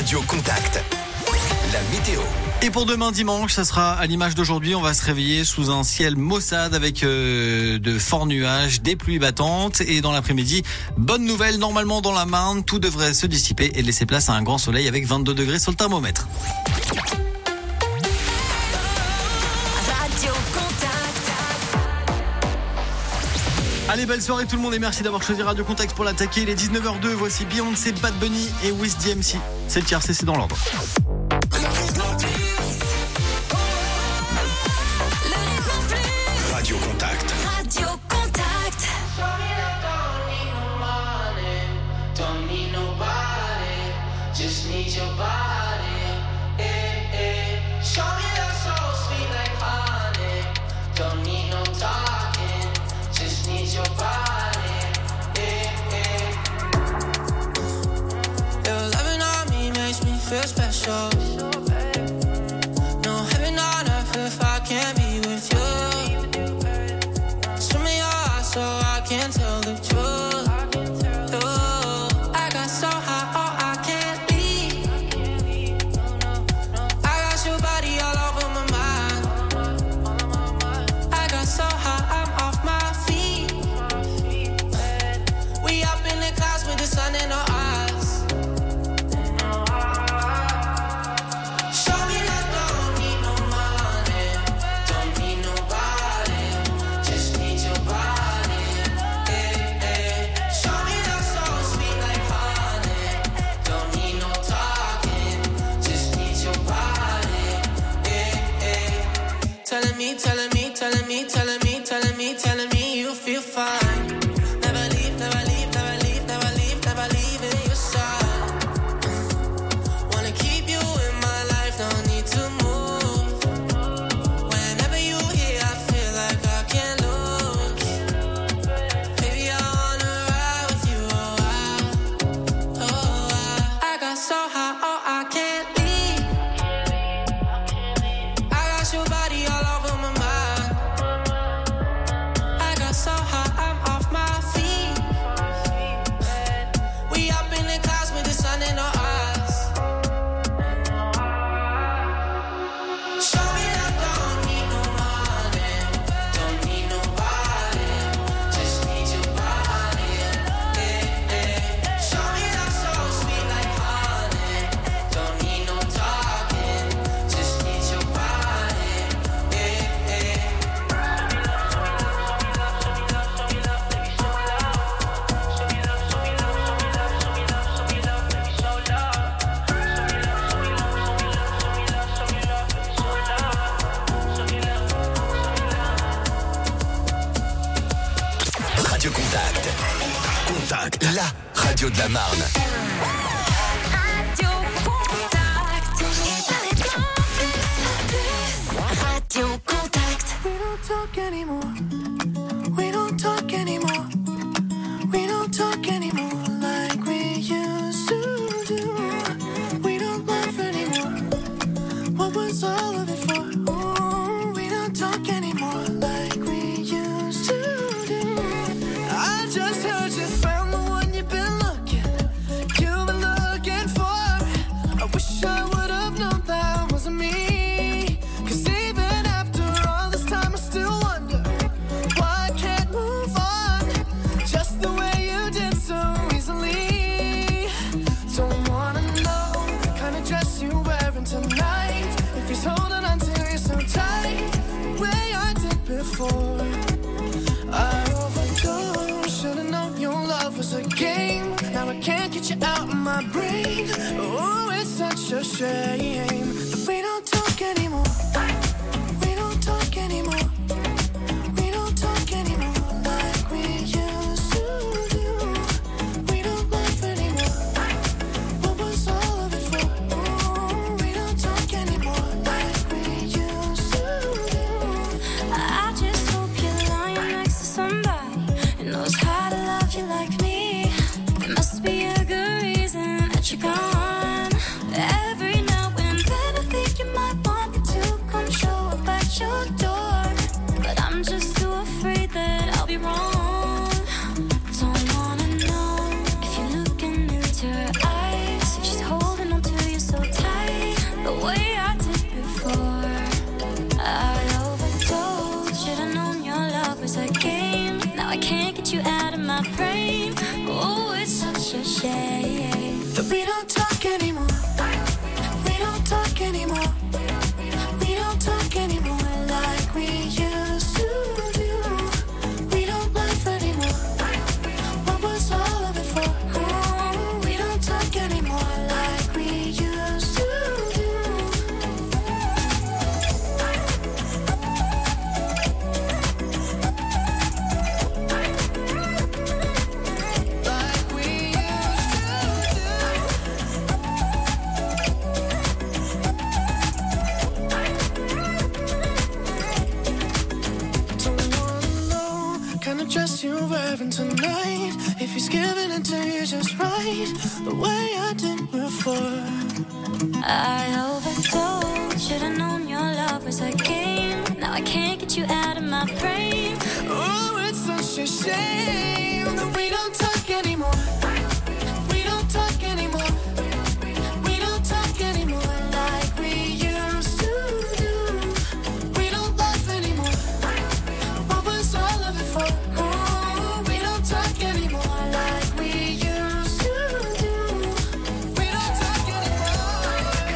Radio Contact. La météo. Et pour demain dimanche, ça sera à l'image d'aujourd'hui. On va se réveiller sous un ciel maussade avec de forts nuages, des pluies battantes. Et dans l'après-midi, bonne nouvelle, normalement dans la Marne, tout devrait se dissiper et laisser place à un grand soleil avec 22 degrés sur le thermomètre. Allez, belle soirée tout le monde et merci d'avoir choisi Radio Contact pour l'attaquer. Il est 19h02, voici Beyoncé, Bad Bunny et Wiz DMC. C'est le tiercé, c'est dans l'ordre. Radio Contact. Radio Contact. Don't need nobody, just need your body. Show me that soul sweet like honey. Don't need no talking, just need your body. Your loving on me makes me feel special. No heaven on earth if I can't be with you. Show me your eyes so I can tell the truth. I got so high, oh I can't leave. I got your body all over my mind. I got so high, I'm off my feet. We up in the clouds with the sun in our eyes. Show me that don't need no money, don't need nobody, just need your body. Show me that soul sweet like honey, don't need no talking, just need your body. Telling me, telling me, telling me, telling me, telling me, telling me you feel fine. Never leave, never leave, never leave, never leave, never leave in your side. Wanna keep you in my life, don't need to move. Whenever you here, I feel like I can't lose. Baby, I wanna ride with you, I got so high, oh I can't leave. I got your body all over my mind. I got so high, I'm off my feet. We up in the clouds with the sun in our eyes. Show me that don't need no money, don't need nobody, just need your body. Show me that soul sweet like honey, don't need no talking, just need your body. Radio Contact. Contact. La radio de la Marne. Radio Contact. Radio Contact. We don't talk anymore. We don't talk anymore. We don't talk anymore like we used to do. We don't laugh anymore. What was all of it for? Ooh, we don't talk anymore like we used to do. I just heard you found the one you've been looking for. I wish I would have known that wasn't me. 'Cause even after all this time I still wonder why I can't move on just the way you did so easily. Don't wanna know the kind of dress you're wearing tonight, if he's holding on to you so tight the way I did before. I overdosed, should've known your love was a game. Now I can't get you out of my brain. Oh, it's such a shame that we don't talk anymore. We don't talk anymore. We don't talk anymore like we used to do. We don't laugh anymore. What was all of it for? Ooh, we don't talk anymore like we used to do. I just hope you're lying next to somebody who knows how to love you like me. There must be a good reason that you're gone. Every now and then shade. That we don't talk anymore. We don't talk anymore. We don't talk anymore like we used to do. We don't laugh anymore. What was all of it for? Oh, we don't talk anymore like we used to do. Like we used to do. Don't wanna know kind of dress you're wearing tonight. If he's giving it to you just right, the way I did before. I overdosed. Should've known your love was a game. Now I can't get you out of my brain. Oh, it's such a shame that we don't talk anymore. We don't talk anymore. We don't talk anymore like we used to do. We don't laugh anymore. What was all of it for? Oh, we don't talk anymore like we used to do. We don't talk anymore.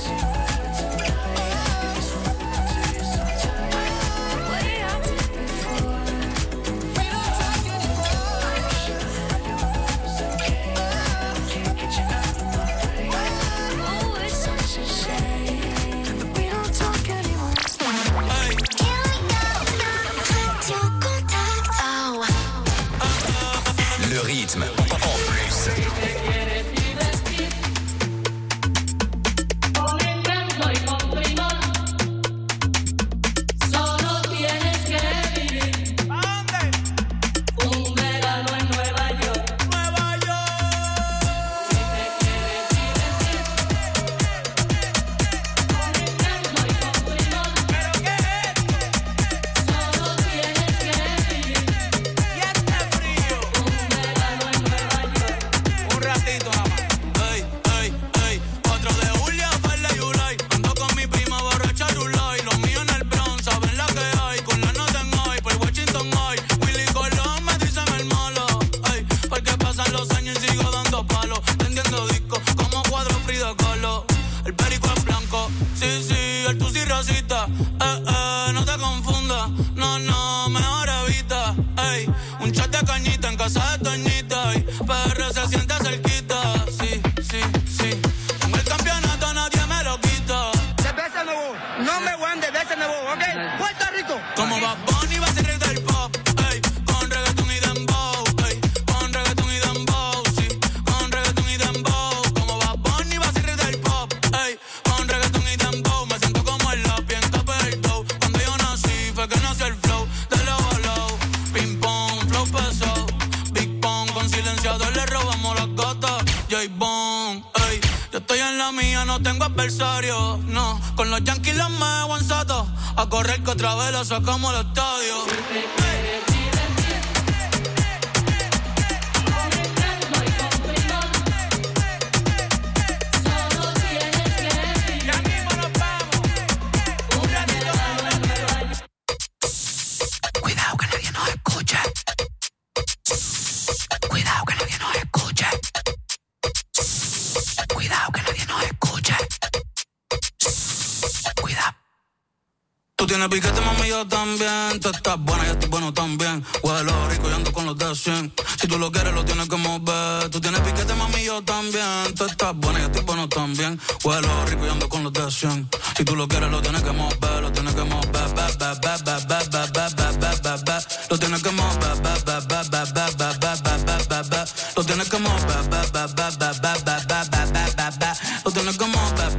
Way I did before. We don't talk anymore. Oh, it's such a shame that we don't talk anymore. Radio Contact. Oh. Le rythme en plus. Un ratito nada más. Ey, ey, ey. Otro de Julia, Ferla y Ulay. Ando con mi prima borracha Rulay. Los míos en el Bronx, saben la que hay. Con la nota en hoy, por Washington hoy. Willy Colón me dicen el malo. Ey, porque pasan los años y sigo dando palos. Vendiendo discos como cuadro Frida Kahlo. El perico es blanco, sí, sí, el tusi racista. No te confundas, no, no, mejor evita. Ey, un chat de cañita en casa de Toñita. Y PR se siente cerquita, sí, sí, sí. Tengo el campeonato, nadie me lo quita. Cerveza nuevo, number one de Cerveza nuevo, ¿ok? Puerto Rico. Como Bad Bunny va a ser rey del pop, ey, con reggaetón y dembow, ey, con reggaetón y dembow, sí, con reggaetón y dembow. Como Bad Bunny va a ser rey del pop, ey, con reggaetón y dembow. Me siento como el lápiz en capa del dough. Cuando yo nací fue que nació el flow de low a low. Ping pong, flow pesado, Big Pong, con silenciador le robamos las gotas. J-Bone, ey, yo estoy en la mía, no tengo adversario, no. Con los Yankees los me en sato, a correr que otra vez la sacamos al estadio. Ya mismo nos vamos. Un ratito más. Cuidado que nadie nos escuche. Cuidado que nadie nos escuche. Cuidado que nadie nos escuche. Cuidado. Tú tienes piquete, mami, yo también. Tú estás buena, yo estoy bueno también. Huelo rico y ando con los de 100. Si tú lo quieres, lo tienes que mover. Tú tienes piquete, mami, yo también. Tú estás buena, yo estoy bueno también. Huelo rico y ando con los de 100. Si tú lo quieres, lo tienes que mover. Lo tienes que mover. Lo tienes que mover. Lo tienes que mover. Lo tienes que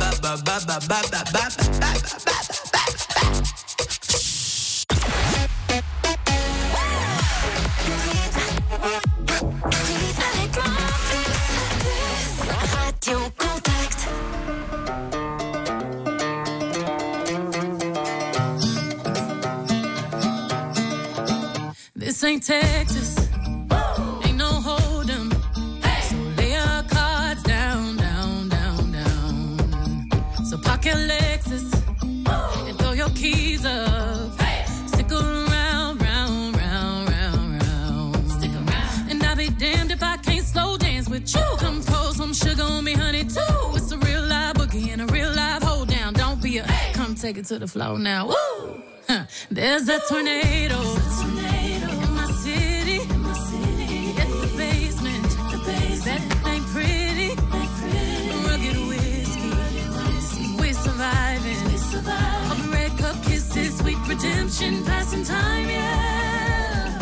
Radio Contact. This ain't Texas. Ain't no hold 'em. So lay your cards down, down, down, down. So park your Lexus and throw your keys up. Stick around, round, round, round, round. Stick around. And I'll be damned if I can't slow dance with you. Come pour some sugar on me, honey, too. It's a real live boogie and a real live hold down. Don't be a come take it to the floor now. Woo! Huh. There's a tornado. In my city. It's the basement. That ain't pretty. Rugged whiskey. We're surviving. Of red cup kisses, sweet redemption, passing time, yeah.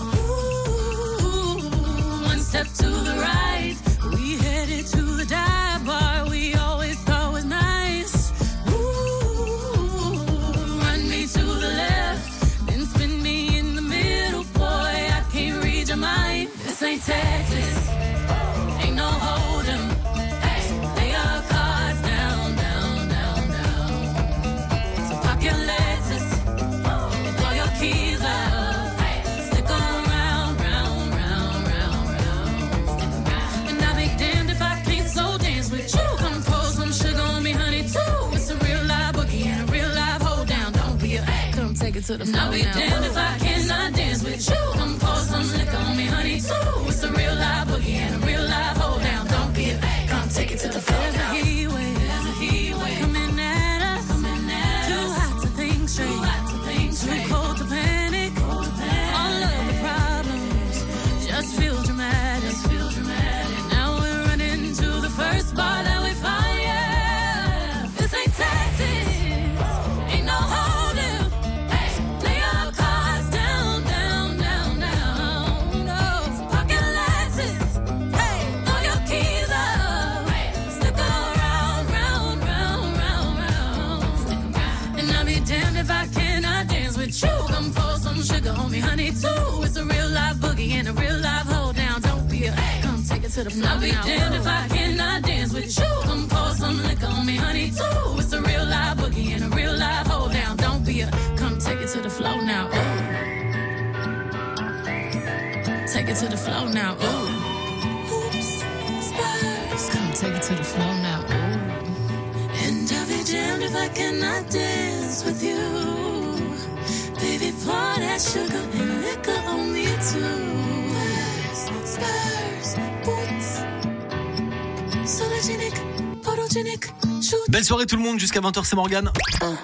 Ooh, one step to the right, we headed to the dive bar we always thought was nice. Ooh, run me to the left, then spin me in the middle, boy, I can't read your mind. This ain't Texas, ain't no hold'em. Lay our cards down, down, down, down. So pop your Lexus, throw your keys up, stick around, round, round, round, round. And I'll be damned if I can't slow dance with you. Come pour some sugar on me, honey, too. It's a real live boogie and a real live hold down. Don't be a come take it to the floor now. I'll be damned if I cannot dance with you. Come pour some liquor on me, honey, too. It's a real live boogie and a real live hold down. Don't be a come take it to the floor now. There's a heat wave coming at us. Too hot to think straight. Too cold to panic. All of the problems just feel dramatic. Now we're running to the first bar that we find. Yeah, this ain't Texas. Ain't no hold'em. Lay our cards down, down, down, down. No pocket Lexus. Hey, throw your keys up. Stick around, round, round, round, round. And I'll be damned if I cannot dance with you. Come pour some sugar on me, honey, too. It's a real live boogie and a real live hold down. Don't be a come take it to the floor. I'll be damned if I cannot dance with you. Come pour some liquor on me, honey, too. It's a real live boogie and a real live hold down. Don't be a come take it to the floor now. Ooh. Take it to the floor now. Ooh. Oops, Spurs. Come take it to the floor now. Ooh. And I'll be damned if I cannot dance with you. Baby, pour that sugar and liquor on me too. Spurs, boots, sologenic, photogenic, shoot. Belle soirée tout le monde, jusqu'à 20h, c'est Morgane.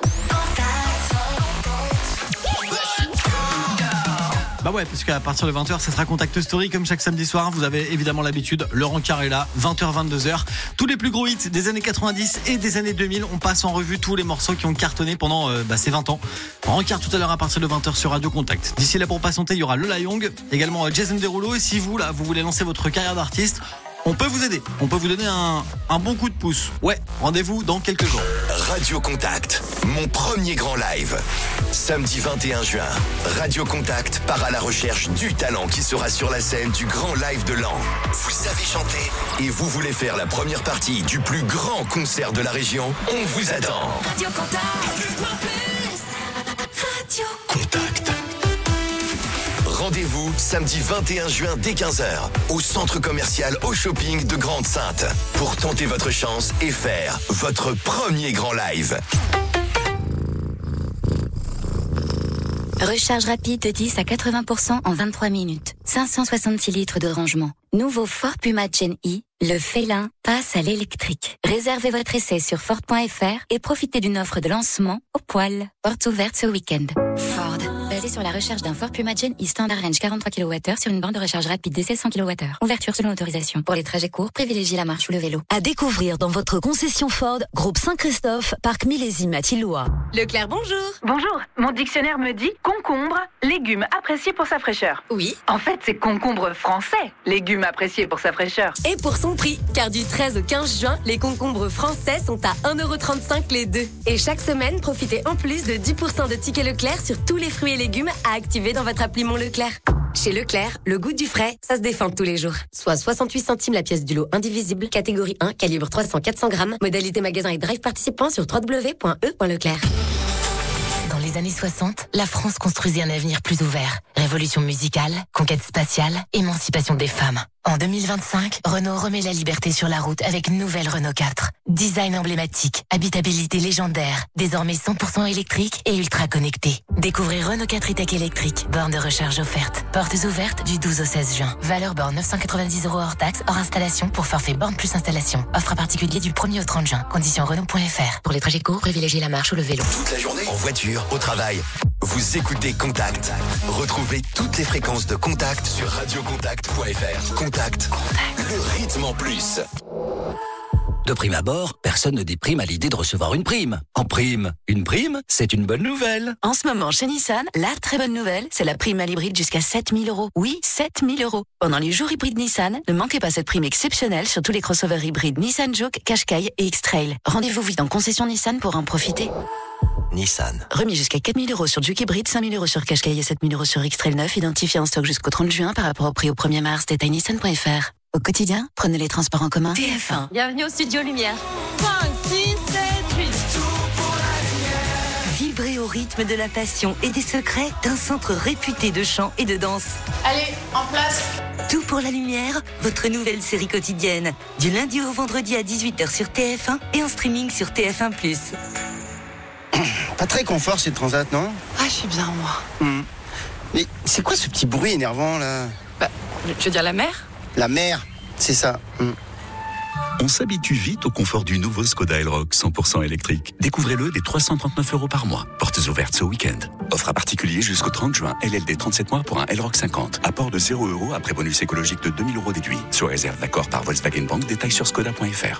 Bah ouais, parce qu'à partir de 20h, ça sera Contact Story comme chaque samedi soir. Vous avez évidemment l'habitude, Laurent Carré est là, 20h, 22h. Tous les plus gros hits des années 90 et des années 2000. On passe en revue tous les morceaux qui ont cartonné pendant ces 20 ans. Rencard tout à l'heure à partir de 20h sur Radio Contact. D'ici là, pour patienter, il y aura Lola Young, également Jason Derulo. Et si vous, là, vous voulez lancer votre carrière d'artiste, on peut vous aider. On peut vous donner un bon coup de pouce. Ouais, rendez-vous dans quelques jours. Radio Contact, mon premier grand live. Samedi 21 juin, Radio Contact part à la recherche du talent qui sera sur la scène du grand live de l'an. Vous savez chanter et vous voulez faire la première partie du plus grand concert de la région? On vous attend. Radio Contact. Radio Contact. Rendez-vous samedi 21 juin dès 15h au centre commercial Au Shopping de Grande-Sainte pour tenter votre chance et faire votre premier grand live. Recharge rapide de 10 à 80% en 23 minutes. 566 litres de rangement. Nouveau Ford Puma Gen E, le félin passe à l'électrique. Réservez votre essai sur Ford.fr et profitez d'une offre de lancement au poil. Porte ouverte ce week-end. Ford, basé sur la recherche d'un Ford Puma Gen E Standard Range 43 kWh sur une borne de recharge rapide d'essai 100 kWh. Ouverture selon autorisation. Pour les trajets courts, privilégiez la marche ou le vélo. À découvrir dans votre concession Ford, groupe Saint-Christophe, parc Millésime à Tilloy. Leclerc, bonjour. Bonjour, mon dictionnaire me dit concombre, légume apprécié pour sa fraîcheur. Oui. En fait, c'est concombre français, légume apprécié pour sa fraîcheur. Et pour son prix, car du 13 au 15 juin, les concombres français sont à 1,35€ les deux. Et chaque semaine, profitez en plus de 10% de tickets Leclerc sur tous les fruits et légumes à activer dans votre appli Mon Leclerc. Chez Leclerc, le goût du frais, ça se défend tous les jours. Soit 68 centimes la pièce du lot indivisible, catégorie 1, calibre 300-400 grammes, modalité magasin et drive participant sur www.e.leclerc. Dans les années 60, la France construisait un avenir plus ouvert. Révolution musicale, conquête spatiale, émancipation des femmes. En 2025, Renault remet la liberté sur la route avec une nouvelle Renault 4. Design emblématique, habitabilité légendaire, désormais 100% électrique et ultra connecté. Découvrez Renault 4 e-Tech électrique, borne de recharge offerte. Portes ouvertes du 12 au 16 juin. Valeur borne 990 € hors taxe, hors installation pour forfait borne plus installation. Offre à particulier du 1er au 30 juin. Conditions Renault.fr. Pour les trajets courts, privilégiez la marche ou le vélo. Toute la journée, en voiture, au travail. Vous écoutez Contact. Retrouvez toutes les fréquences de Contact sur radiocontact.fr. Contact, le rythme en plus. De prime abord, personne ne déprime à l'idée de recevoir une prime. En prime, une prime, c'est une bonne nouvelle. En ce moment, chez Nissan, la très bonne nouvelle, c'est la prime à l'hybride jusqu'à 7 000 €. Oui, 7 000 €. Pendant les jours hybrides Nissan, ne manquez pas cette prime exceptionnelle sur tous les crossovers hybrides Nissan Juke, Qashqai et X-Trail. Rendez-vous vite en concession Nissan pour en profiter. Nissan. Remis jusqu'à 4 000 € sur Juke hybride, 5 000 € sur Qashqai et 7 000 € sur X-Trail 9, identifié en stock jusqu'au 30 juin par rapport au prix au 1er mars. Détail nissan.fr. Au quotidien, prenez les transports en commun. TF1. Bienvenue au Studio Lumière. 5, 6, 7, 8. Vibrez au rythme de la passion et des secrets d'un centre réputé de chant et de danse. Allez, en place. Tout pour la lumière, votre nouvelle série quotidienne. Du lundi au vendredi à 18h sur TF1 et en streaming sur TF1+. Pas très confort cette transat, non? Ah, je suis bien, moi. Mais c'est quoi ce petit bruit énervant, là? Bah, tu veux dire la mer? La mer, c'est ça. On s'habitue vite au confort du nouveau Skoda Elroq 100% électrique. Découvrez-le dès 339 € par mois. Portes ouvertes ce week-end. Offre à particulier jusqu'au 30 juin. LLD 37 mois pour un Elroq 50. Apport de 0 € après bonus écologique de 2 000 € déduit. Sur réserve d'accord par Volkswagen Bank. Détails sur skoda.fr.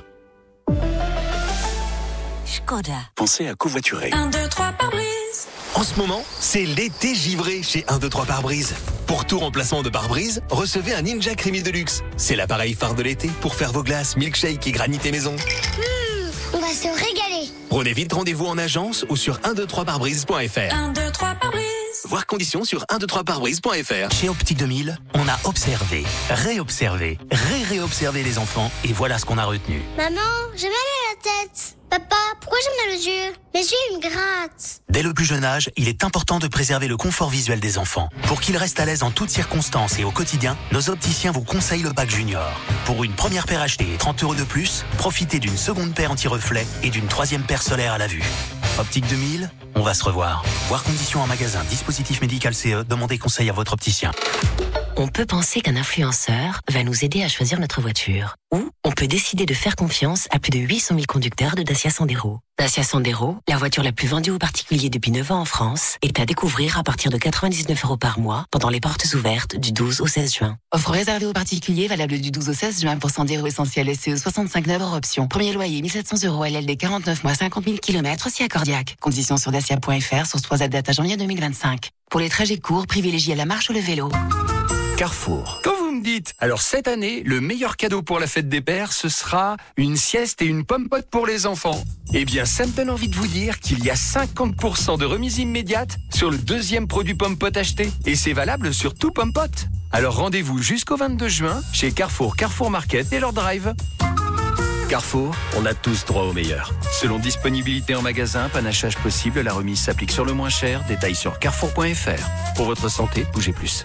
Skoda. Pensez à covoiturer. 1, 2, 3 pare-brise. En ce moment, c'est l'été givré chez 1, 2, 3 pare-brise. Pour tout remplacement de pare-brise, recevez un Ninja Creamy Deluxe. C'est l'appareil phare de l'été pour faire vos glaces, milkshake et granité maison. On va se régaler. Prenez vite rendez-vous en agence ou sur 123parbrise.fr. 1, 2, 3 pare-brise. Voir conditions sur 123parbrise.fr. Chez Optique 2000, on a observé, réobservé, réobservé les enfants et voilà ce qu'on a retenu. Maman, j'ai mal à la tête. Papa, pourquoi j'ai mal aux yeux? Mes yeux, ils me grattent. Dès le plus jeune âge, il est important de préserver le confort visuel des enfants. Pour qu'ils restent à l'aise en toutes circonstances et au quotidien, nos opticiens vous conseillent le pack Junior. Pour une première paire achetée et 30 € de plus, profitez d'une seconde paire anti-reflet et d'une troisième paire solaire à la vue. Optique 2000, on va se revoir. Voir conditions en magasin, dispositif médical CE, demandez conseil à votre opticien. On peut penser qu'un influenceur va nous aider à choisir notre voiture. Ou on peut décider de faire confiance à plus de 800 000 conducteurs de Dacia Sandero. Dacia Sandero, la voiture la plus vendue aux particuliers depuis 9 ans en France, est à découvrir à partir de 99 € par mois pendant les portes ouvertes du 12 au 16 juin. Offre réservée aux particuliers, valable du 12 au 16 juin pour Sandero Essentiel SCE 65 9 hors option. Premier loyer 1 700 € LLD 49 mois 50 000 km si accordiaque. Conditions sur dacia.fr, source 3 à date à janvier 2025. Pour les trajets courts, privilégiez la marche ou le vélo. Carrefour. Quand vous me dites, alors cette année, le meilleur cadeau pour la fête des pères, ce sera une sieste et une pomme-pote pour les enfants. Eh bien, ça me donne envie de vous dire qu'il y a 50% de remise immédiate sur le deuxième produit pomme-pote acheté. Et c'est valable sur tout pomme-pote. Alors rendez-vous jusqu'au 22 juin chez Carrefour, Carrefour Market et leur drive. Carrefour, on a tous droit au meilleur. Selon disponibilité en magasin, panachage possible, la remise s'applique sur le moins cher. Détails sur carrefour.fr. Pour votre santé, bougez plus.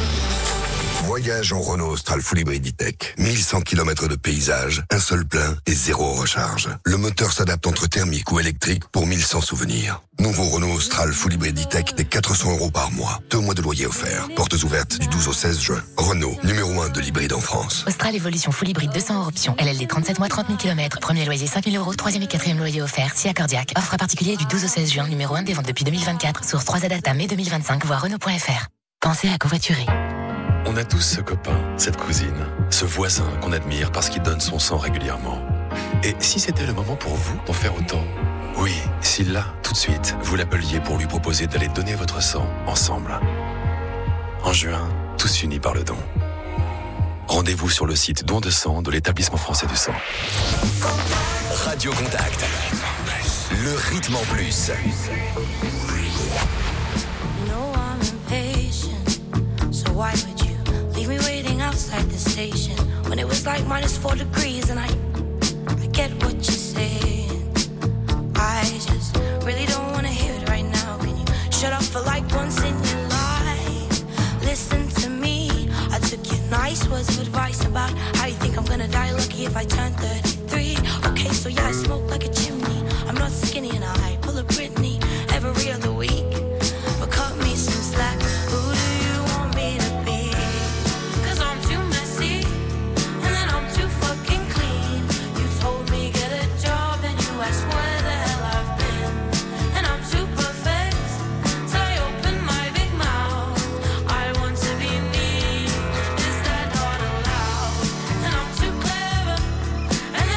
Voyage en Renault Austral Full Hybrid E-Tech. 1100 km de paysage, un seul plein et 0 recharge. Le moteur s'adapte entre thermique ou électrique pour 1100 souvenirs. Nouveau Renault Austral Full Hybrid E-Tech des 400 € par mois. 2 mois de loyer offert. Portes ouvertes du 12 au 16 juin. Renault, numéro 1 de l'hybride en France. Austral Evolution Full Hybrid 200 € option. LLD 37 mois 30 000 km. Premier loyer 5 000 €. Troisième et quatrième loyer offert. Si accordiaque. Offre à particulier du 12 au 16 juin. Numéro 1 des ventes depuis 2024. Source 3 à date à mai 2025. Voir Renault.fr. Pensez à covoiturer. On a tous ce copain, cette cousine, ce voisin qu'on admire parce qu'il donne son sang régulièrement. Et si c'était le moment pour vous d'en faire autant? Oui, si là, tout de suite, vous l'appeliez pour lui proposer d'aller donner votre sang ensemble. En juin, tous unis par le don. Rendez-vous sur le site Don de sang de l'Établissement français du sang. Radio Contact. Le rythme en plus. Why would you leave me waiting outside the station when it was like -4 degrees? And I get what you're saying. I just really don't want to hear it right now. Can you shut up for like once in your life? Listen to me. I took your nice words hours of advice about how you think I'm gonna die lucky if I turn 33. Okay, so yeah, I smoke like a chimney. I'm not skinny and I pull a Britney every other week. But cut me some slack. Who do you want me to be? 'Cause I'm too messy and then I'm too fucking clean. You told me get a job and you asked where the hell I've been. And I'm too perfect, so I open my big mouth. I want to be me, is that not allowed? And I'm too clever, and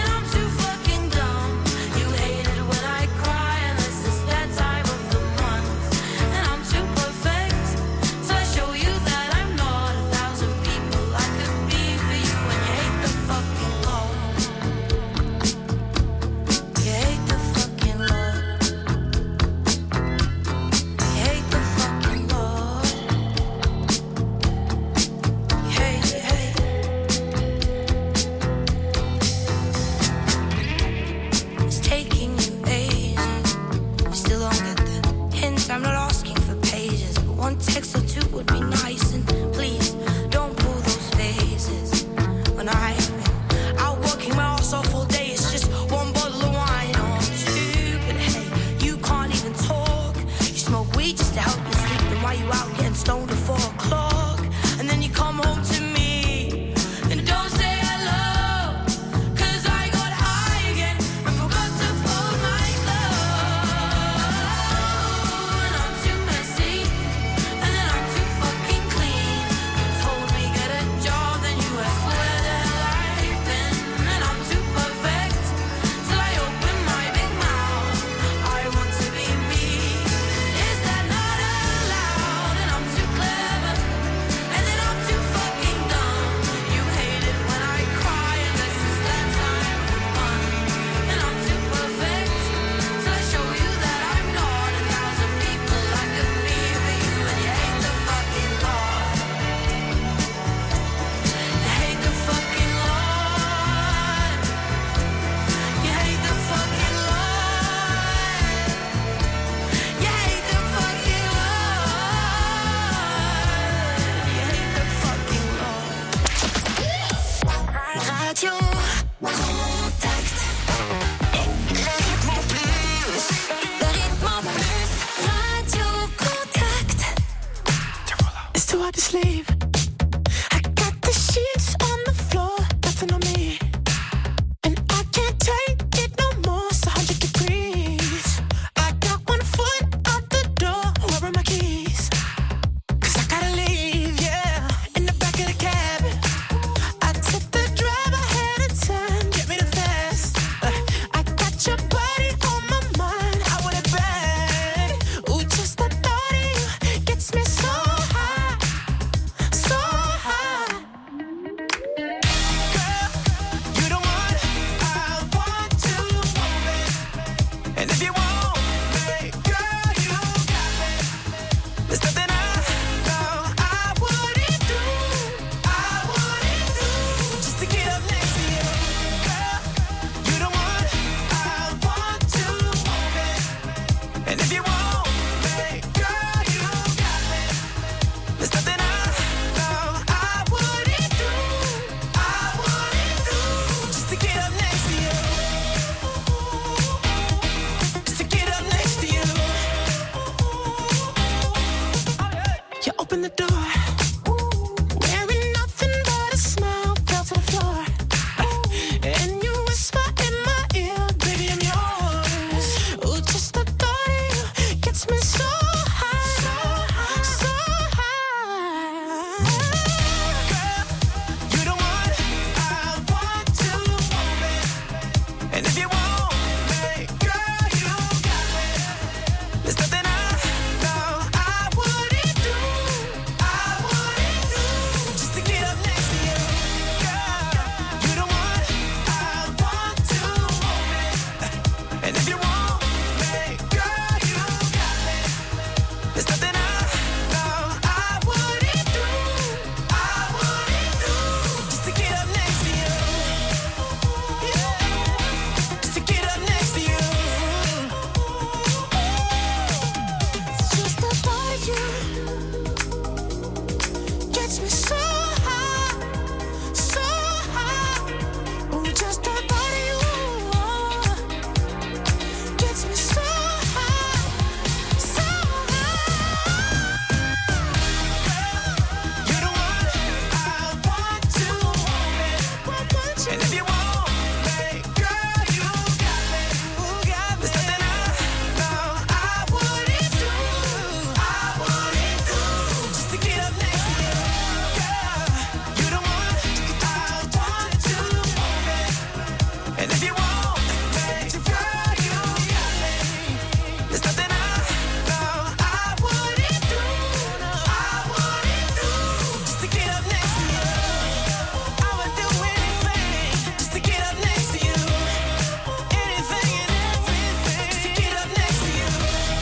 And if you want me, girl, you got me. There's nothing I wouldn't do. I wouldn't do just to get up next to you. Girl, you the one I want to hold me. And if you want me, girl, you got me. There's nothing I wouldn't do. I wouldn't do just to get up next to you. I would do anything just to get up next to you. Anything and everything just to get up next to you.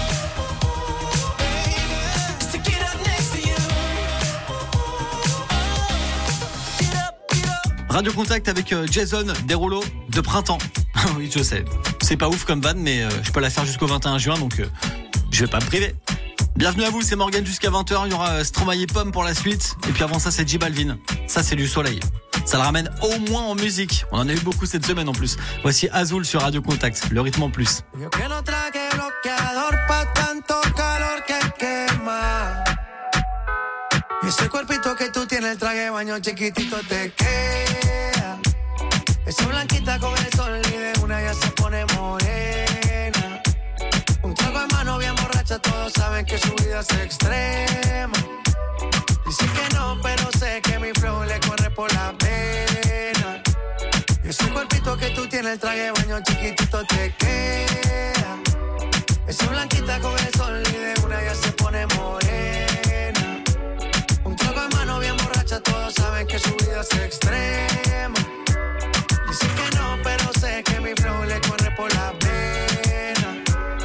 Just to get up next to you. Radio Contact avec Jason Derulo de Printemps. Oui, je sais. C'est pas ouf comme van, mais je peux la faire jusqu'au 21 juin, donc je vais pas me priver. Bienvenue à vous, c'est Morgane jusqu'à 20h. Il y aura Stromae et Pomme pour la suite. Et puis avant ça, c'est J Balvin. Ça, c'est du soleil. Ça le ramène au moins en musique. On en a eu beaucoup cette semaine en plus. Voici Azul sur Radio Contact, le rythme en plus. Yo que no traje bloqueador pa' tanto calor que quema. Y ese cuerpito que tú tienes, el traje de baño chiquitito te queda. Esa blanquita con el sol y de una ya se pone morena. Un trago en mano bien borracha, todos saben que su vida es extrema. Dicen que no, pero sé que mi flow le corre por la pena. Y ese cuerpito que tú tienes, el traje de baño chiquitito te queda. Esa blanquita con el sol y de una ya se pone morena. Un trago en mano bien borracha, todos saben que su vida es extrema. Dicen que no, pero sé que mi flow le corre por la pena.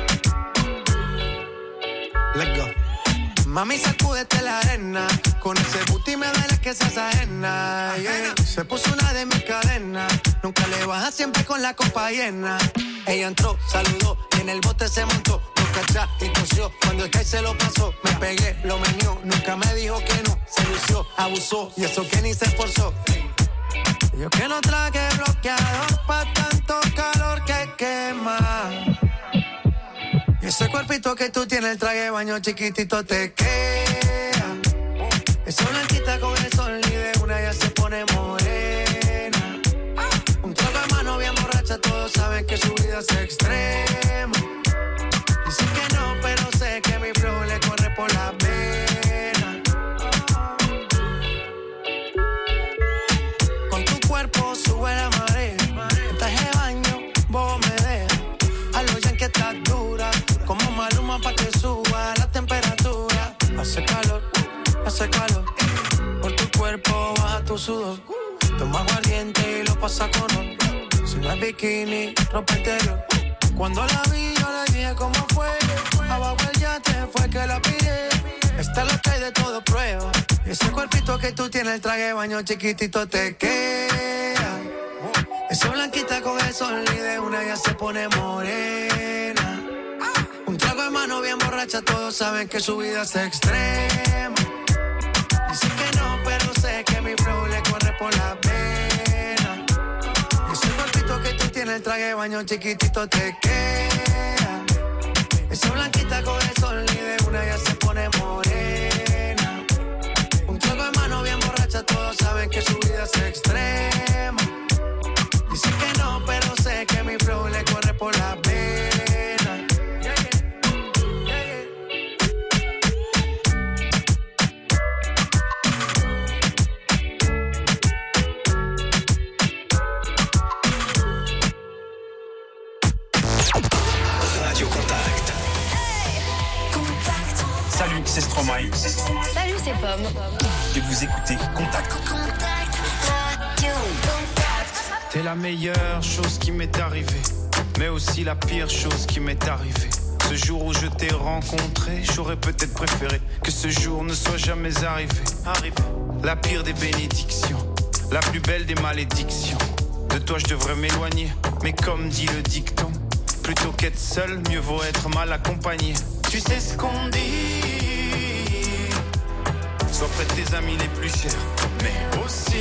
Let's go. Mami, sacúdete la arena. Con ese booty me duele que seas ajena. Yeah. Se puso una de mis cadenas. Nunca le baja, siempre con la copa llena. Ella entró, saludó y en el bote se montó. No cachá y tosió. Cuando el que se lo pasó, me pegué, lo menió. Nunca me dijo que no. Se lució, abusó y eso que ni se esforzó. Yo que no traje bloqueador pa' tanto calor que quema. Y ese cuerpito que tú tienes, el traje de baño chiquitito te queda. Esa blanquita con el sol y de una ya se pone morena. Un trago de mano bien borracha, todos saben que su vida es extrema. Dicen que no, pero sé que mi flow le corre por la pena. Con tu cuerpo sube la marea. En traje de baño, vos me dejas. A lo ya que estás dura. Como Maluma pa' que suba la temperatura. Hace calor. Por tu cuerpo baja tu sudor. Toma aguardiente y lo pasa con oro. Si no es bikini, ropa interior. Cuando la vi yo le dije cómo fue. Abajo el yate fue que la pillé. Esta es la que hay de todo prueba. Y ese cuerpito que tú tienes, el traje de baño chiquitito te queda. Esa blanquita con el sol y de una ya se pone morena. Un trago de mano bien borracha, todos saben que su vida es extrema. Dicen que no, pero sé que mi flow le corre por la pena. Y ese cuerpito que tú tienes, el traje de baño chiquitito te queda. Esa blanquita con el sol y de una ya se pone morena. Un trago de mano bien borracha, todos saben que su vida es extrema. Dicen que no, pero sé que mi flow le corre por la pena. Radio Contact. Salut, c'est Stromae. Salut, c'est Pomme. Et vous écoutez Contact. T'es la meilleure chose qui m'est arrivée, mais aussi la pire chose qui m'est arrivée. Ce jour où je t'ai rencontré, j'aurais peut-être préféré que ce jour ne soit jamais arrivé. La pire des bénédictions, la plus belle des malédictions. De toi je devrais m'éloigner, mais comme dit le dicton, plutôt qu'être seul, mieux vaut être mal accompagné. Tu sais ce qu'on dit, sois près de tes amis les plus chers, mais aussi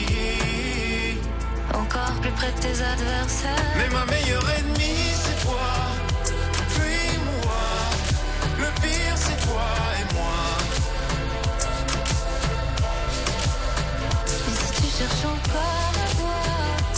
encore plus près de tes adversaires. Mais ma meilleure ennemie c'est toi, puis moi. Le pire c'est toi et moi. Et si tu cherches encore à voir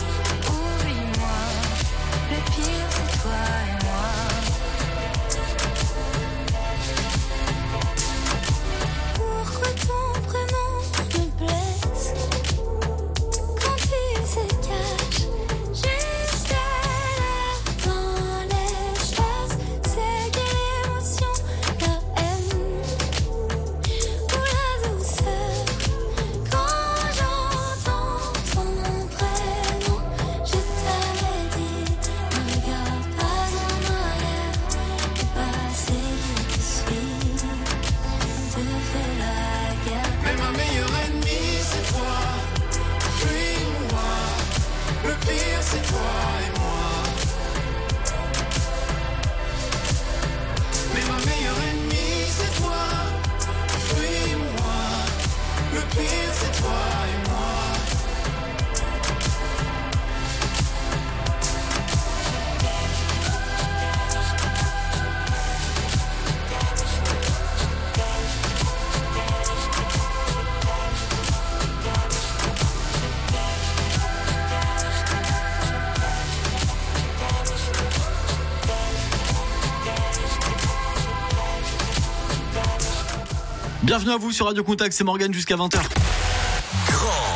Bienvenue à vous sur Radio Contact, c'est Morgane jusqu'à 20h. Grand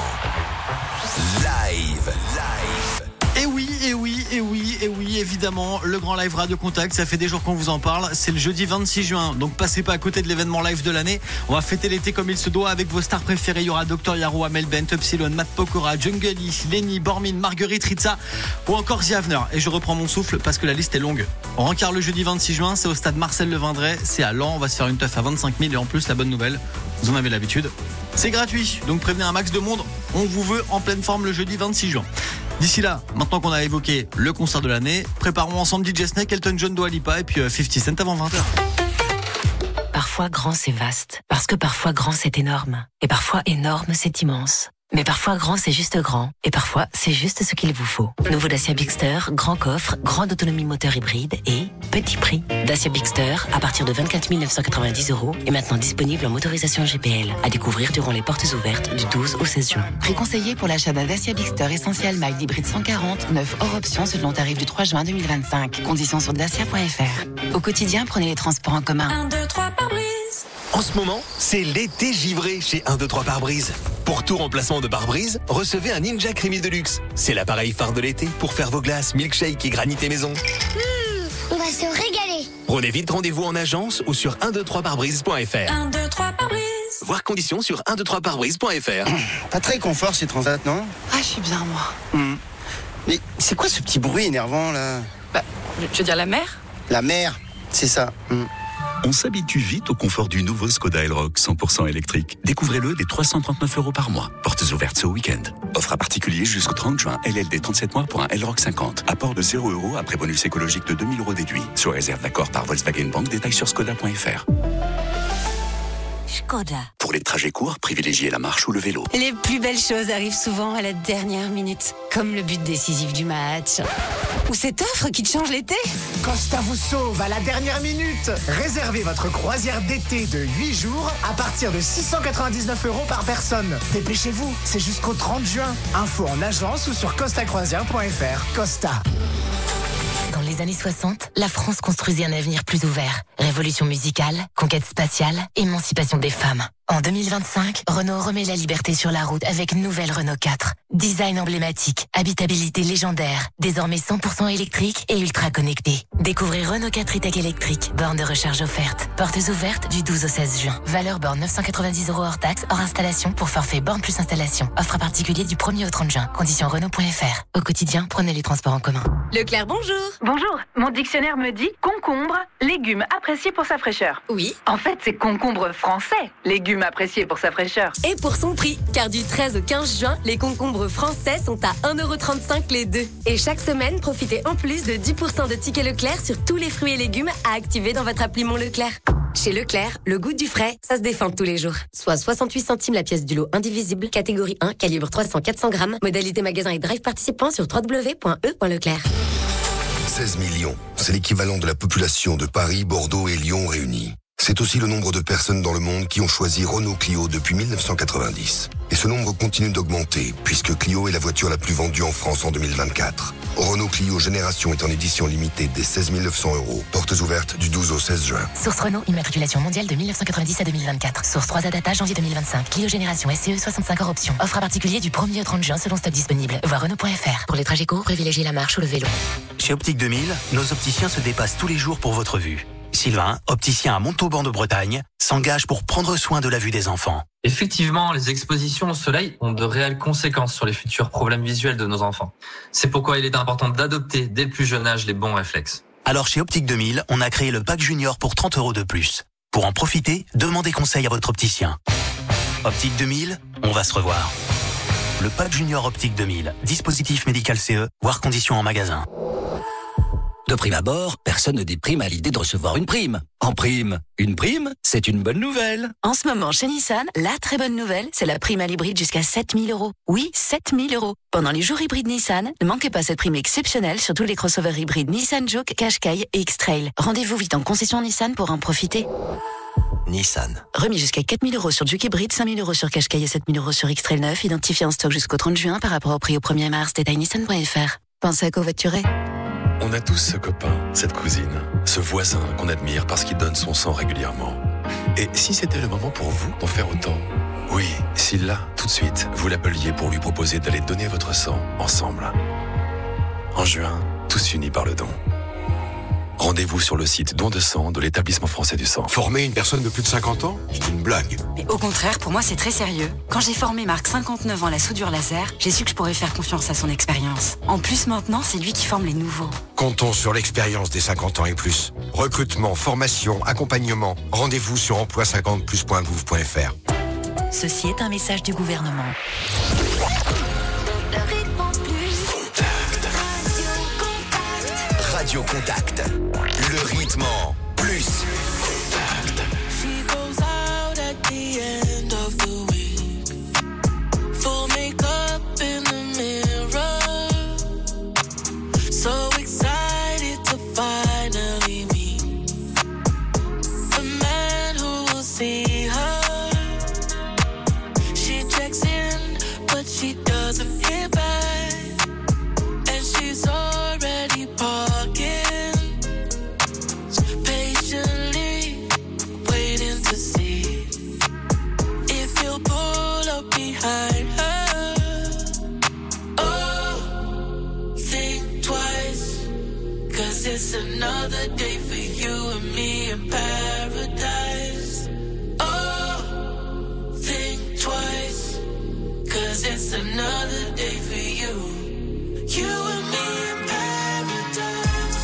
live. Et oui, évidemment, le grand live Radio Contact, ça fait des jours qu'on vous en parle, c'est le jeudi 26 juin, donc passez pas à côté de l'événement live de l'année, on va fêter l'été comme il se doit avec vos stars préférées, il y aura Dr Yaro, Amel Bent, Upsilon, Matt Pokora, Jungle Lee, Lenny, Bormin, Marguerite, Ritza ou encore The Avener, et je reprends mon souffle parce que la liste est longue. On rencard le jeudi 26 juin, c'est au stade Marcel Levindret, c'est à Laon, on va se faire une teuf à 25 000 et en plus la bonne nouvelle, vous en avez l'habitude, c'est gratuit, donc prévenez un max de monde, on vous veut en pleine forme le jeudi 26 juin. D'ici là, maintenant qu'on a évoqué le concert de l'année, préparons ensemble DJ Snake, Elton John, Dua Lipa et puis 50 Cent avant 20h. Parfois grand c'est vaste, parce que parfois grand c'est énorme, et parfois énorme c'est immense. Mais parfois grand c'est juste grand, et parfois c'est juste ce qu'il vous faut. Nouveau Dacia Bigster, grand coffre, grande autonomie moteur hybride et petit prix. Dacia Bigster à partir de 24 990 € est maintenant disponible en motorisation GPL. À découvrir durant les portes ouvertes du 12 au 16 juin. Prix conseillé pour l'achat d'un Dacia Bigster Essential Mild Hybride 140, 9 hors option selon tarif du 3 juin 2025. Conditions sur dacia.fr. Au quotidien, prenez les transports en commun. 1, 2, 3 pare-brise. En ce moment, c'est l'été givré chez 1, 2, 3 pare-brise. Pour tout remplacement de pare-brise, recevez un Ninja Creamy Deluxe. C'est l'appareil phare de l'été pour faire vos glaces, milkshake et granité maison. On va se régaler. Prenez vite rendez-vous en agence ou sur 123parbrise.fr. 1, 2, 3 pare-brise. Voir conditions sur 123parbrise.fr. Pas très confort ces transats, non? Ah, je suis bien, moi. Mais c'est quoi ce petit bruit énervant là? Je veux dire la mer? La mer, c'est ça. On s'habitue vite au confort du nouveau Skoda Elroq 100% électrique. Découvrez-le dès 339 € par mois. Portes ouvertes ce week-end. Offre à particulier jusqu'au 30 juin. LLD 37 mois pour un Elroq 50. Apport de 0 € après bonus écologique de 2000 € déduit. Sur réserve d'accord par Volkswagen Bank. Détails sur skoda.fr. Skoda. Pour les trajets courts, privilégiez la marche ou le vélo. Les plus belles choses arrivent souvent à la dernière minute, comme le but décisif du match. Ou cette offre qui te change l'été. Costa vous sauve à la dernière minute. Réservez votre croisière d'été de 8 jours à partir de 699 € par personne. Dépêchez-vous, c'est jusqu'au 30 juin. Info en agence ou sur costacroisière.fr. Costa. Dans les années 60, la France construisait un avenir plus ouvert. Révolution musicale, conquête spatiale, émancipation des femmes. En 2025, Renault remet la liberté sur la route avec nouvelle Renault 4. Design emblématique, habitabilité légendaire, désormais 100% électrique et ultra connecté. Découvrez Renault 4 e-Tech électrique, borne de recharge offerte. Portes ouvertes du 12 au 16 juin. Valeur borne 990 € hors taxe, hors installation pour forfait borne plus installation. Offre à particulier du 1er au 30 juin. Conditions Renault.fr. Au quotidien, prenez les transports en commun. Leclerc, bonjour. Bonjour. Mon dictionnaire me dit concombre, légume apprécié pour sa fraîcheur. Oui. En fait, c'est concombre français, légume apprécié pour sa fraîcheur. Et pour son prix, car du 13 au 15 juin, les concombres français sont à 1,35 € les deux. Et chaque semaine, profitez en plus de 10% de tickets Leclerc sur tous les fruits et légumes à activer dans votre appli Mon Leclerc. Chez Leclerc, le goût du frais, ça se défend tous les jours. Soit 68 centimes la pièce du lot indivisible, catégorie 1, calibre 300-400 grammes, modalité magasin et drive participant sur www.e.leclerc. 16 millions, c'est l'équivalent de la population de Paris, Bordeaux et Lyon réunis. C'est aussi le nombre de personnes dans le monde qui ont choisi Renault Clio depuis 1990. Et ce nombre continue d'augmenter, puisque Clio est la voiture la plus vendue en France en 2024. Renault Clio Génération est en édition limitée dès 16 900 €. Portes ouvertes du 12 au 16 juin. Source Renault, immatriculation mondiale de 1990 à 2024. Source 3A Data, janvier 2025. Clio Génération SCE 65 hors option. Offre à particulier du 1er au 30 juin selon stock disponible. Voir Renault.fr. Pour les trajets courts, privilégiez la marche ou le vélo. Chez Optique 2000, nos opticiens se dépassent tous les jours pour votre vue. Sylvain, opticien à Montauban de Bretagne, s'engage pour prendre soin de la vue des enfants. Effectivement, les expositions au soleil ont de réelles conséquences sur les futurs problèmes visuels de nos enfants. C'est pourquoi il est important d'adopter dès le plus jeune âge les bons réflexes. Alors chez Optique 2000, on a créé le pack junior pour 30 € de plus. Pour en profiter, demandez conseil à votre opticien. Optique 2000, on va se revoir. Le pack junior Optique 2000, dispositif médical CE, voire conditions en magasin. De prime abord, personne ne déprime à l'idée de recevoir une prime. En prime, une prime, c'est une bonne nouvelle. En ce moment, chez Nissan, la très bonne nouvelle, c'est la prime à l'hybride jusqu'à 7 000 €. Oui, 7 000 €. Pendant les jours hybrides Nissan, ne manquez pas cette prime exceptionnelle sur tous les crossovers hybrides Nissan Juke, Qashqai et X-Trail. Rendez-vous vite en concession Nissan pour en profiter. Nissan. Remis jusqu'à 4 000 € sur Juke hybride, 5 000 € sur Qashqai et 7 000 € sur X-Trail 9, identifié en stock jusqu'au 30 juin par rapport au prix au 1er mars. Détail nissan.fr. Pensez à covoiturer. On a tous ce copain, cette cousine, ce voisin qu'on admire parce qu'il donne son sang régulièrement. Et si c'était le moment pour vous d'en faire autant? Oui, si là, tout de suite, vous l'appeliez pour lui proposer d'aller donner votre sang ensemble. En juin, tous unis par le don. Rendez-vous sur le site Don de sang de l'Établissement français du sang. Former une personne de plus de 50 ans, c'est une blague. Mais au contraire, pour moi, c'est très sérieux. Quand j'ai formé Marc, 59 ans, à la soudure laser, j'ai su que je pourrais faire confiance à son expérience. En plus, maintenant, c'est lui qui forme les nouveaux. Comptons sur l'expérience des 50 ans et plus. Recrutement, formation, accompagnement. Rendez-vous sur emploi50plus.gouv.fr. Ceci est un message du gouvernement. Radio Contact. Le rythme en plus. She goes out at the end of the week. Full makeup in the mirror. So excited to finally meet the man who will see her. She checks in, but she doesn't hear back. And she's already parking, patiently waiting to see if you'll pull up behind her. Oh, think twice, 'cause it's another day for you and me in paradise. Oh, think twice, 'cause it's another day for you. You and me in paradise.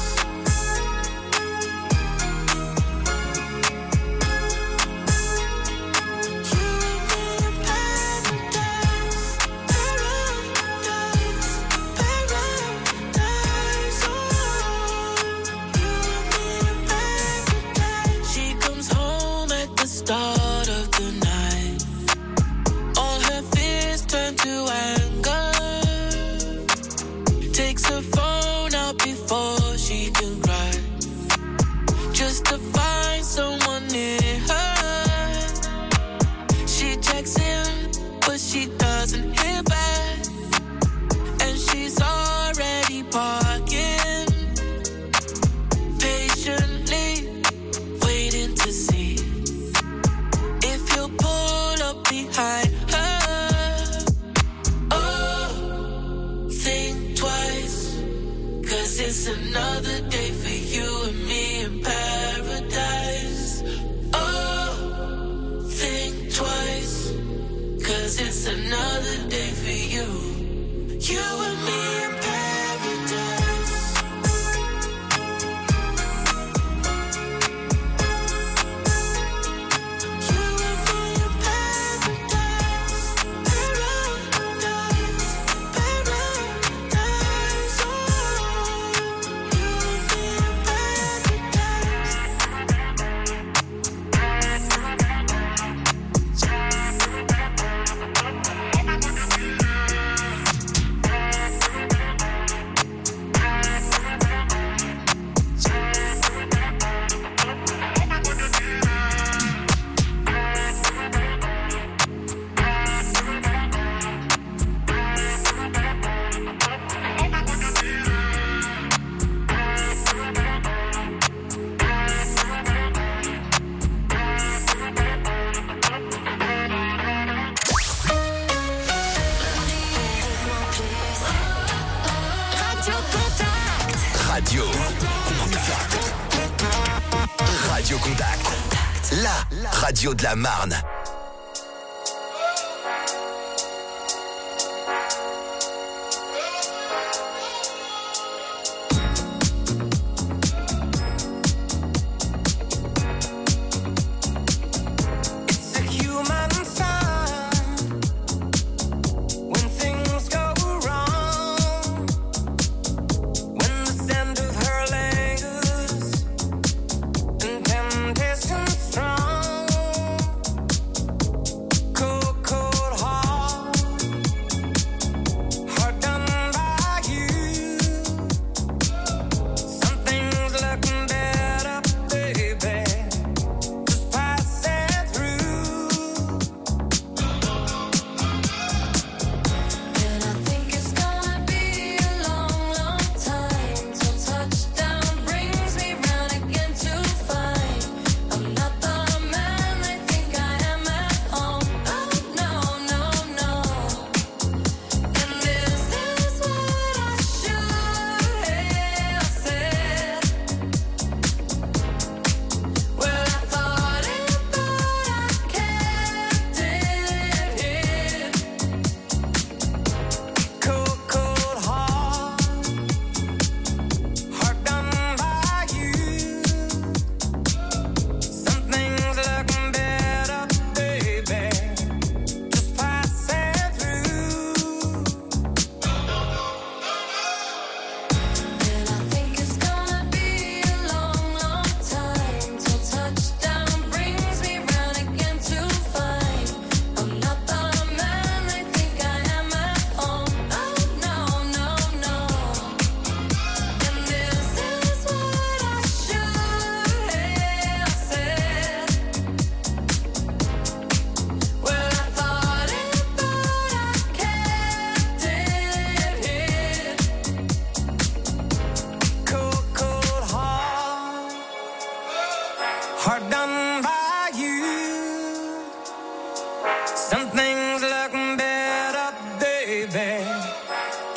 You and me in paradise. Paradise. Paradise. Oh, you and me in paradise. She comes home at the start of the night. All her fears turn to anger. Takes her phone out before she can cry, just to find someone near her. She checks in, but she doesn't hear back. And she's already parking, patiently waiting to see if you'll pull up behind her. Oh, think twice, 'cause it's another day for you and me in paradise. Oh, think twice, 'cause it's another day for you. You and me in paradise. You and me in paradise. Paradise. Paradise. Oh, you and me in paradise. Radio Contact. Radio Contact. La radio de la Marne. It's a human sign when things go wrong, when the scent of her lingers and temptation strong.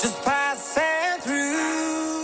just passing through.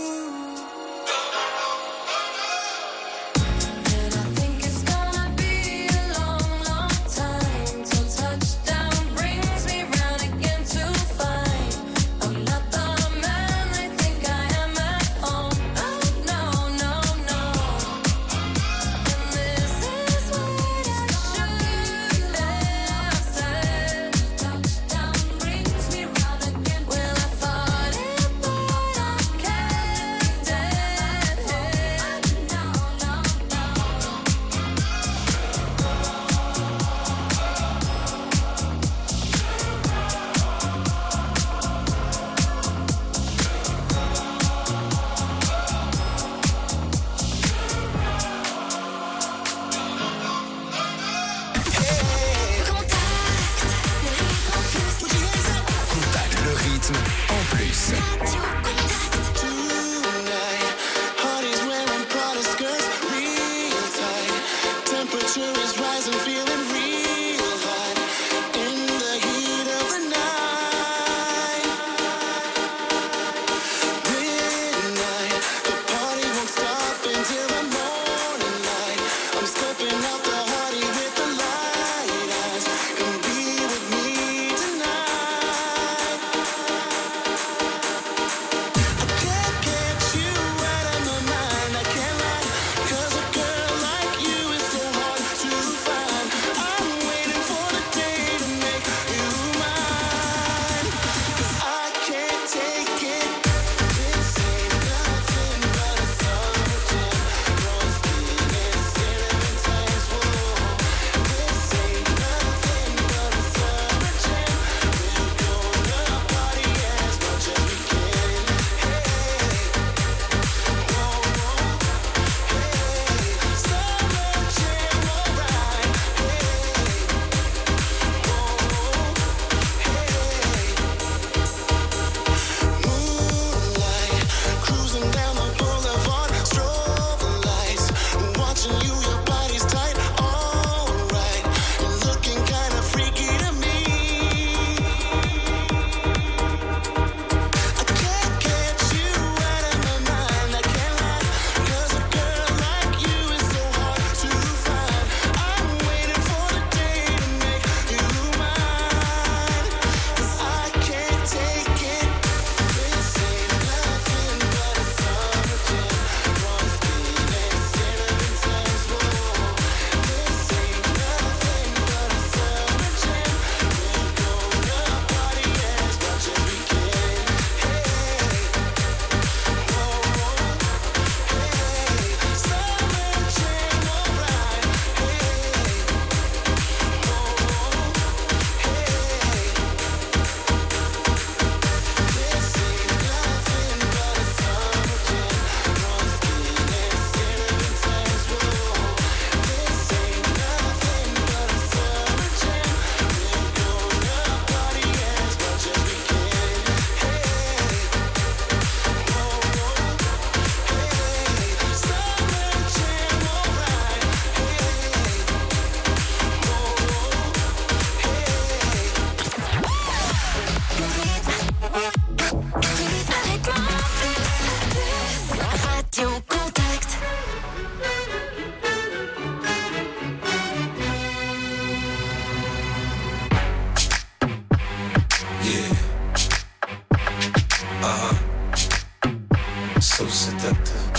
So seductive.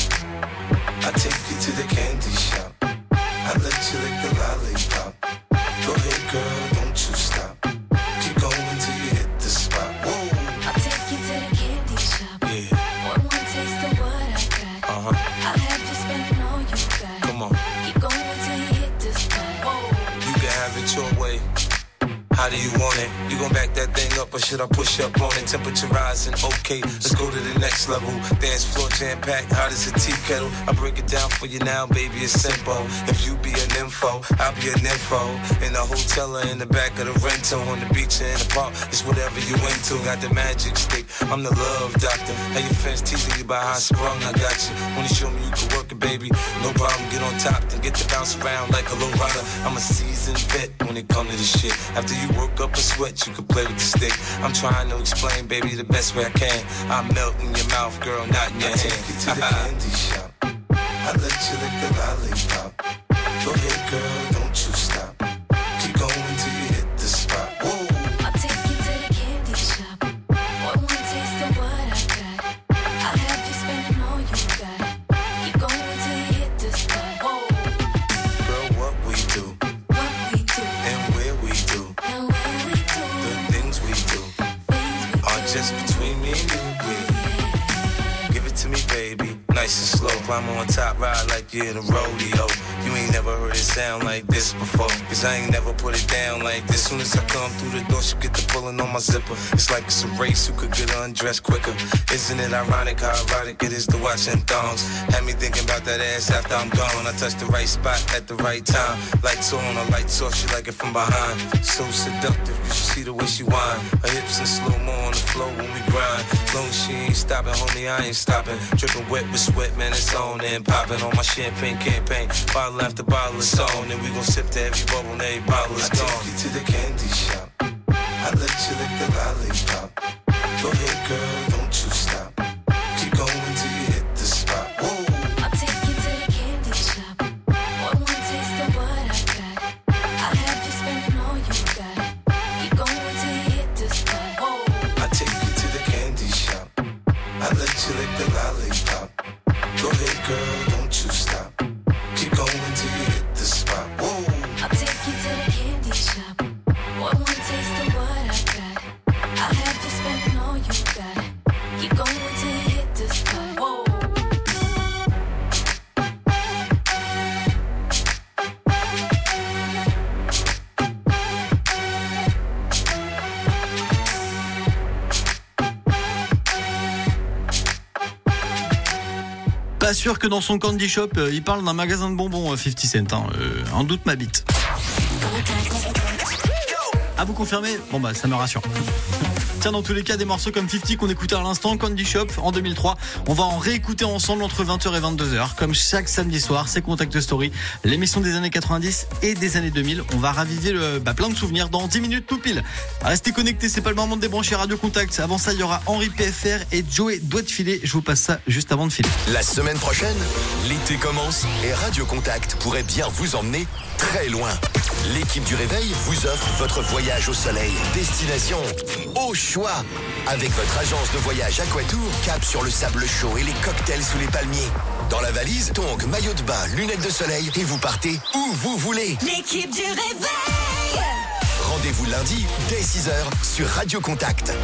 I take you to the candy shop. I let you lick the lollipop. Go ahead, girl, don't you stop. Keep going till you hit the spot. Whoa. I'll take you to the candy shop. Yeah. One taste of what I got. I'll have you spending all you got. Come on. Keep going till you hit the spot. Whoa. You can have it your way. How do you want it? You gon' back that thing up or should I push up on it? Temperature rising, okay, let's go to the next level. Dance floor jam-packed, hot as a tea kettle. I break it down for you now, baby, it's simple. If you be an info, I'll be an info. In the hotel or in the back of the rental, on the beach or in the park, it's whatever you into. Got the magic stick, I'm the love doctor. How your friends teasing you about how I sprung, I got you. Wanna show me you can work it, baby? No problem, get on top and get to bounce around like a low rider. I'm a seasoned vet when it comes to this shit. After you work up up a sweat, you could play with the stick. I'm trying to explain, baby, the best way I can. I melt in your mouth, girl, not in your hand. Take you to the candy shop. I let you lick the lollipop. Go ahead, girl, don't you stop. Keep going till you hit the spot. Whoa. I'll take you to the candy shop. Want one taste of what I got. I'll have you spending all you got. Keep going till you hit the spot. Whoa. Girl, what we do, and where we do, the things we do, are just between me and you. Yeah. Give it to me, baby. Nice and slow, climb on top, ride like you're in a rodeo. You ain't never heard it sound like this before, cause I ain't never put it down like this. Soon as I come through the door, she get the pulling on my zipper. It's like it's a race, who could get undressed quicker. Isn't it ironic how erotic it is to watch in thongs? Had me thinking about that ass after I'm gone. I touch the right spot at the right time. Lights on or lights off, she like it from behind. So seductive, you should see the way she whine. Her hips in slow-mo on the floor when we grind. Long as she ain't stopping, homie, I ain't stopping. Dripping wet with sweat, man, it's on and popping on my champagne campaign. Bottle after bottle is on, and we gon' sip to every bubble and every bottle is gone. I take you to the candy shop. I let you lick the lollipop. Go ahead, girl, don't you stop. Keep going till you hit the spot. Whoa. I'll take you to the candy shop. Want one taste of what I got. I'll have you spending all you got. Keep going till you hit the spot. Whoa. I take you to the candy shop. I let you lick the lollipop. Go ahead, girl, don't you stop. Keep going till you hit the spot. Whoa. I'll take you to the candy shop. Want one taste of what I got. I'll have you spending all you got. Keep going till you hit the spot. Whoa. Pas sûr que dans son candy shop, il parle d'un magasin de bonbons 50 Cent. En doute ma bite. Ah, vous confirmez ? Bon bah ça me rassure. Tiens, dans tous les cas, des morceaux comme 50 qu'on écoutait à l'instant, Candy Shop en 2003, on va en réécouter ensemble entre 20h et 22h. Comme chaque samedi soir, c'est Contact Story, l'émission des années 90 et des années 2000. On va raviver plein de souvenirs dans 10 minutes tout pile. Restez connectés, c'est pas le moment de débrancher Radio Contact. Avant ça, il y aura Henri PFR et Joey doit filer. Je vous passe ça juste avant de filer. La semaine prochaine, l'été commence et Radio Contact pourrait bien vous emmener très loin. L'équipe du Réveil vous offre votre voyage au soleil. Destination au choix. Avec votre agence de voyage Aquatour, cap sur le sable chaud et les cocktails sous les palmiers. Dans la valise, tongs, maillot de bain, lunettes de soleil et vous partez où vous voulez. L'équipe du Réveil. Rendez-vous lundi dès 6h sur Radio Contact.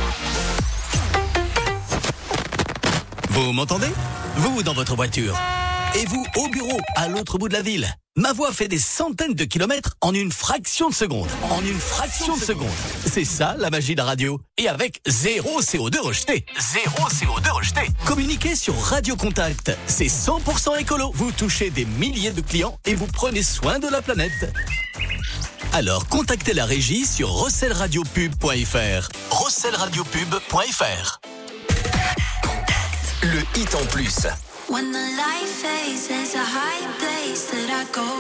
Vous m'entendez ? Vous dans votre voiture. Et vous au bureau, à l'autre bout de la ville. Ma voix fait des centaines de kilomètres en une fraction de seconde. En une fraction de seconde. C'est ça la magie de la radio. Et avec zéro CO2 rejeté. Zéro CO2 rejeté. Communiquez sur Radio Contact. C'est 100% écolo. Vous touchez des milliers de clients et vous prenez soin de la planète. Alors contactez la régie sur rosselradiopub.fr. rosselradiopub.fr. Le hit en plus. When the light fades, there's a high place that I go.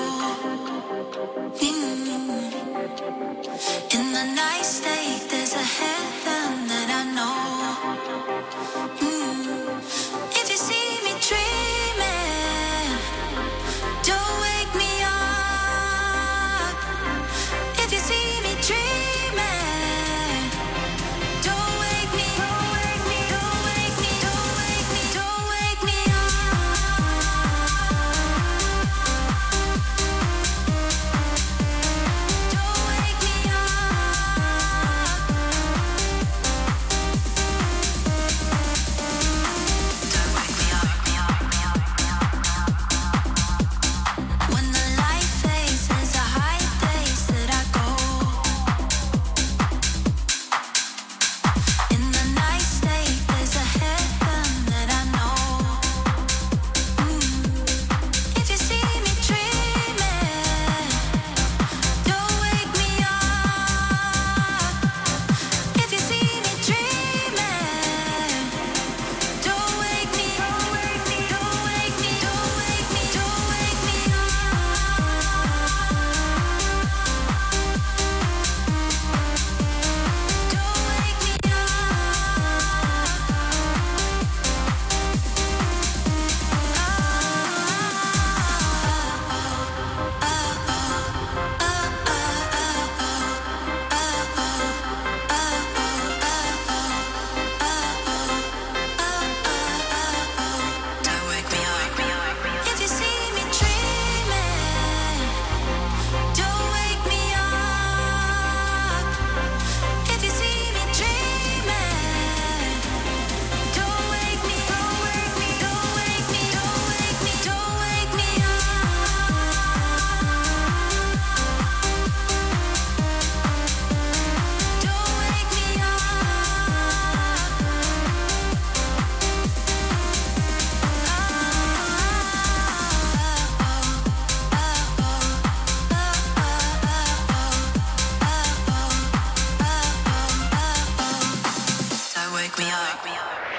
In the night state, there's a heaven that I know. If you see me dreaming, don't wake me up. If you see me dreaming, don't wake me, don't wake me, don't wake me, don't wake me, don't wake me up.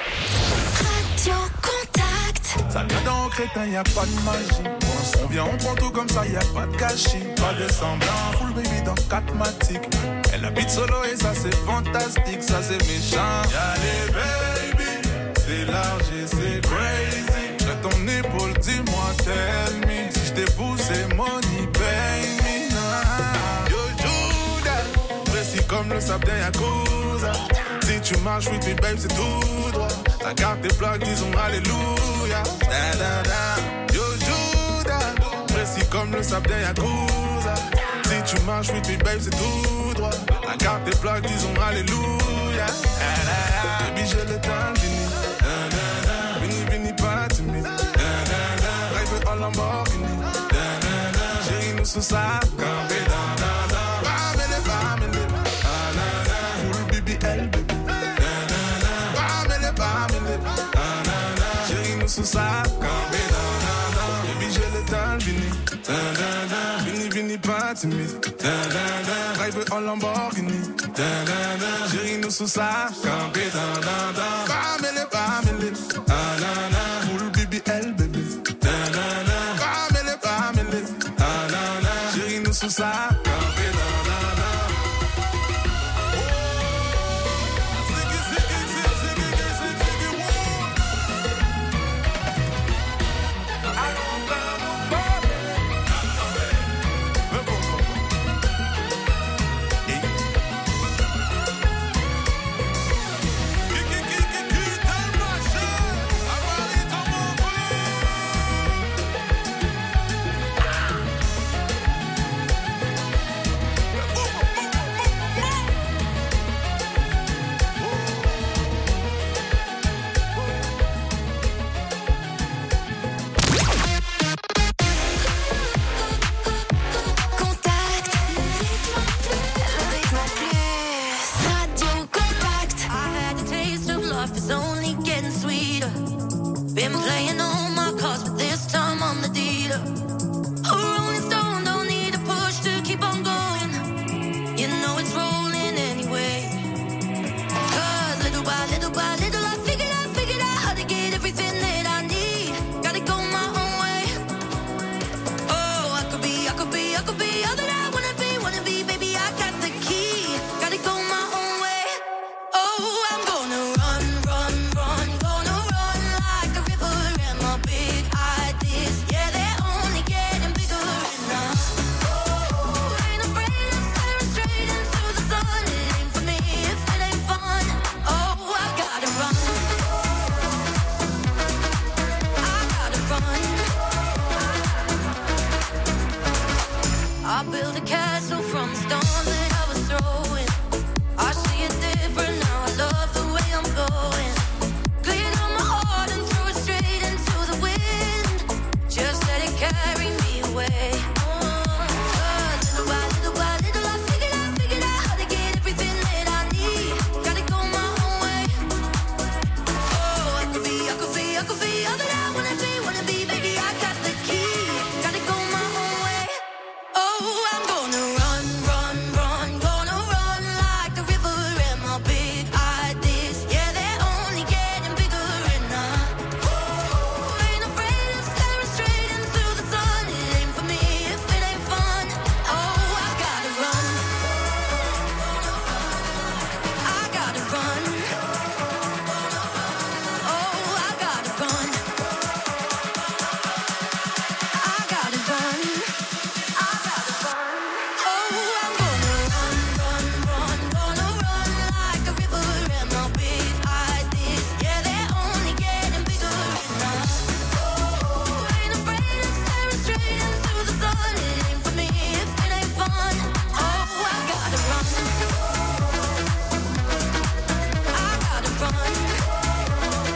Radio Contact. Ça vient dans crétin, y'a pas de magie. On vient, on prend tout comme ça, y'a pas de gâchis. Pas de semblant, full baby dans 4 matiques. Elle habite solo et ça c'est fantastique, ça c'est méchant. Y'a les baby, c'est large et c'est crazy. J'ai ton épaule, dis-moi, tell me. Si j't'ai poussé, money, pay me. Yo, Judas, précis comme le sable d'un Yakuza. Si tu marches, with me, babe, c'est tout droit. La carte est plaque, disons alléluia. Da, da, da. Yo, Judas, précis comme le sable d'un Yakuza. Si tu marches, with me, babe, c'est tout droit. La carte est plaque, disons alléluia. Da, da, da. Baby, j'ai le temps fini. Da, da, da. Vini, vini, pas timide. Da, da, da. Rêve en Lamborghini. Da, da, da. Chérie, nous sous ça, campé, da, da, da. Bamele, bamele. Da, da, da. Full BBL, baby. Chérie, nous sous ça, campé, baby, j'ai le temps, vini, vini, pas timide, rêve en Lamborghini, chérie, nous sous ça, campé, bamele, bamele, full BBL, baby, bamele, bamele, chérie, nous sous ça, campé, Been playing on